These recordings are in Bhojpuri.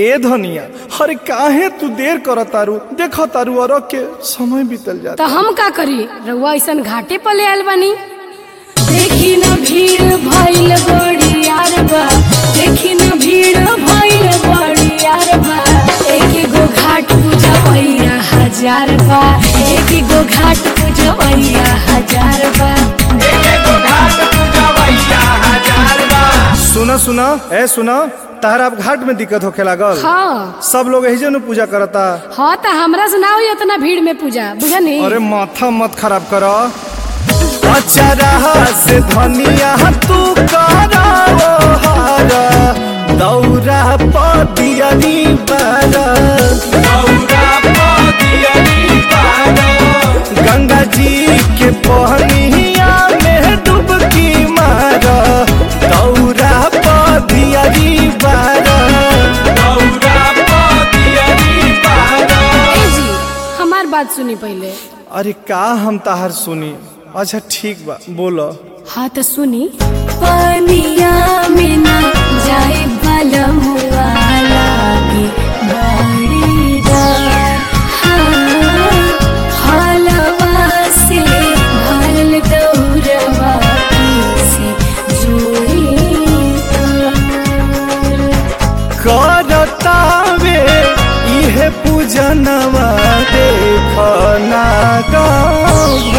ए धनिया, अरे काहे तू देर कर तारू, देखो तारू और के समय बीतल जाता। तो हम का करी, रउआ ऐसन घाटे पर ले आयल बानी। देखी न भीड़ भइल बड़ी यार बा, देखी न भीड़ भइल बड़ी यार बा। एक गो घाट पूजवैया हजार बा, एक गो घाट पूजवैया हजार बा, एक गो घाट पूजवैया हजार बा। सुना सुना ए सुना, तारा अब घाट में दिक्कत होखे लागल। हाँ सब लोग एहिजे न पूजा करता। हाँ तो हमरा से ना होई उतना भीड़ में पूजा, बुझनी। अरे माथा मत खराब करो, अचरा से धनिया तू कराओ हारा, दौरा पदियनी बारा, दौरा पदियनी बारा, गंगा जी के पहनिया में डुबकी मारा, दौरा पदियनी बारा, दौरा पदियनी बारा। ए जी हमार बात सुनी पहले। अरे का हम ताहर सुनी, अच्छा ठीक बा बोलो। हाँ तो सुनी, पनिया में ना जाए बलम वाला बड़ी डर, हलवा से भरल दौरवा से जोड़ी करतावे इहे पूजनवा देखना गाँव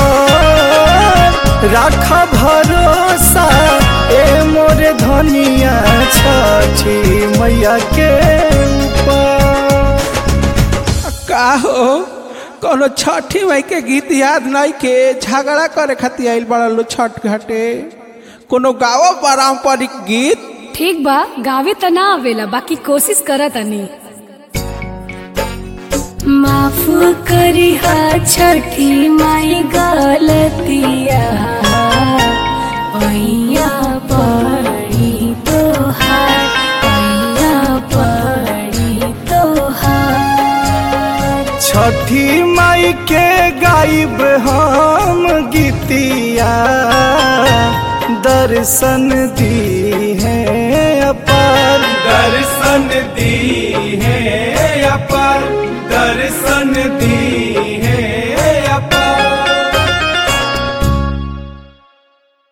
राख भरोसा ए मोरे धनिया छठी मैया के ऊपर। का हो कोनो छठी माई के गीत याद नहीं के झगड़ा करे खातिर आइल बड़ा लो छठ घाटे, कोनो गाओ पारंपरिक गीत। ठीक बा, गावे त ना आवेला, बाकी कोशिश करत तनी। माफ करी हा छठी माई गलतिया, पैया पड़ी तोहार, पैया पड़ी तोहार। छठी माई के गाइब हम गीतिया, दर्शन दी है अपार, दर्शन दी है अपार, दर्शन दी है